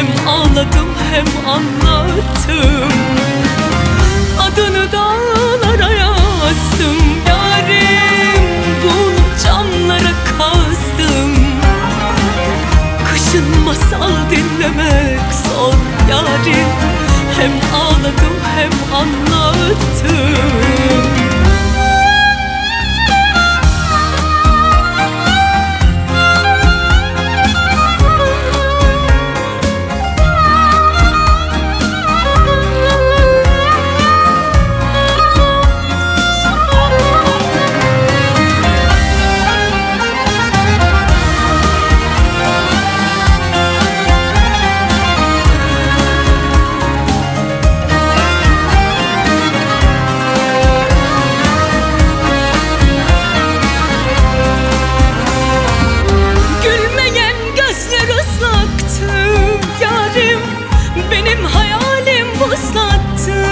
Hem ağladım hem anlattım, adını dağlara yazdım. Yarim, bunu camlara kazdım. Kışın masal dinlemek zor yarim. Hem ağladım hem anlattım. Benim hayalim vuslattı.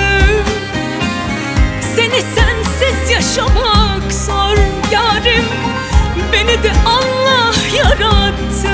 Seni sensiz yaşamak zor yarim. Beni de Allah yarattı.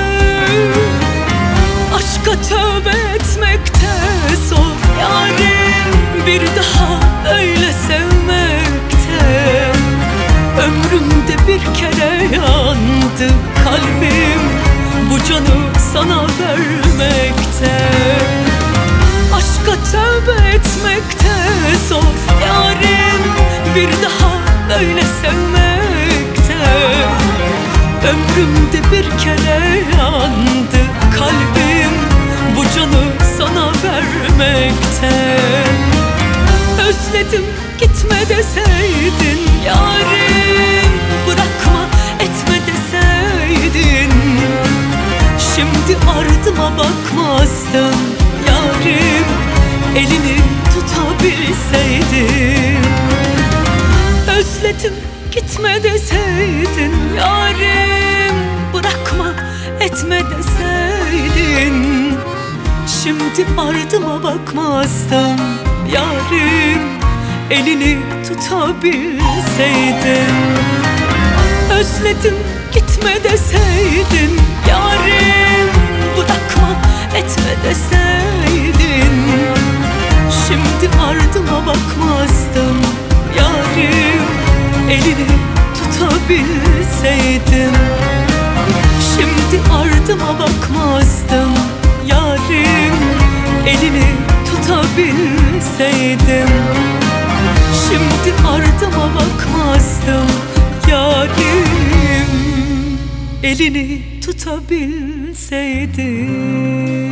Aşka tövbe etmekte zor yarim. Bir daha öyle sevmekte. Ömrümde bir kere yandı kalbim, bu canı sana vermekte. Aşka tövbe etmekte zor yarim. Bir daha böyle sevmekte. Ömrümde bir kere yandı kalbim, bu canı sana vermekte. Özledim gitme deseydin yarim. Bırakma etme deseydin. Şimdi ardıma bakmazdın yarim. Elini tutabilseydim. Özledim gitme deseydin yarim. Bırakma etme deseydin. Şimdi ardıma bakmazdım yarim. Elini tutabilseydin. Özledim gitme deseydin yarim. Bırakma etme deseydin. Şimdi ardıma bakmazdım yarim. Elini tutabilseydim. Şimdi ardıma bakmazdım yarim. Elini tutabilseydim. Şimdi ardıma bakmazdım yarim. Elini tutabilseydim.